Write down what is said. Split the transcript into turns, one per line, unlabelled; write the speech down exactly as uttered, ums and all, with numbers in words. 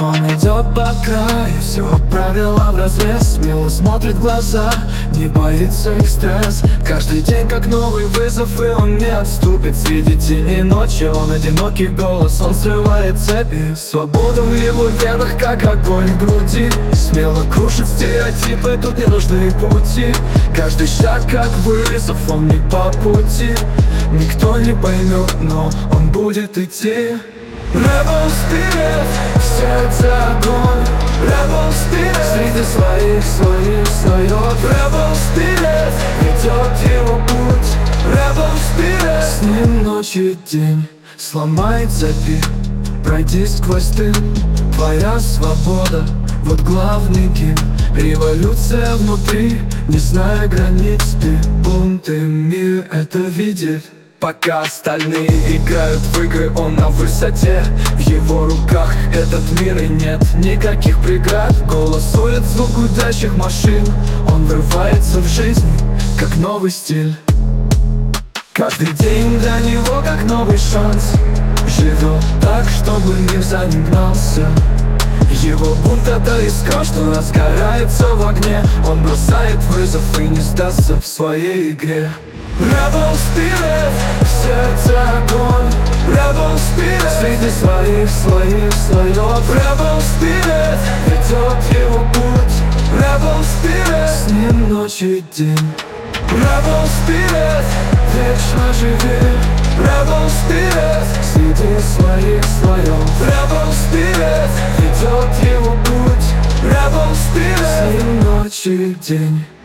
Он идет по краю, все правила вразрез. Смело смотрит в глаза, не боится их стресс. Каждый день как новый вызов, и он не отступит. Среди тени ночи он одинокий голос, он срывает цепи. Свобода в его венах, как огонь в груди. Смело крушит стереотипы, тут не нужны пути. Каждый шаг как вызов, он не по пути. Никто не поймет, но он будет идти. Rebel Spirit, в сердце огонь. Rebel Spirit, среди своих, своих встает. Rebel Spirit, ведет его путь. Rebel Spirit, с ним ночь и день. Сломай цепи, пройди сквозь дым. Твоя свобода, вот главный гимн. Революция внутри, не зная границ. Ты бунт, и мир это видит. Пока остальные играют в игры, он на высоте. В его руках этот мир, и нет никаких преград. Голос улиц, звук гудящих машин. Он врывается в жизнь, как новый стиль. Каждый день для него как новый шанс. Живет так, чтобы мир за ним гнался. Его бунт — это искра, что разгорается в огне. Он бросает вызов и не сдастся в своей игре. Rebel Spirit, в сердце огонь. Rebel Spirit, среди своих, своих встает. Rebel Spirit, ведет его путь. Rebel Spirit, с ним ночь и день. Rebel Spirit, вечно живи. Rebel Spirit, среди своих своем. Rebel Spirit, ведет его путь. Rebel Spirit, с ним ночь и день.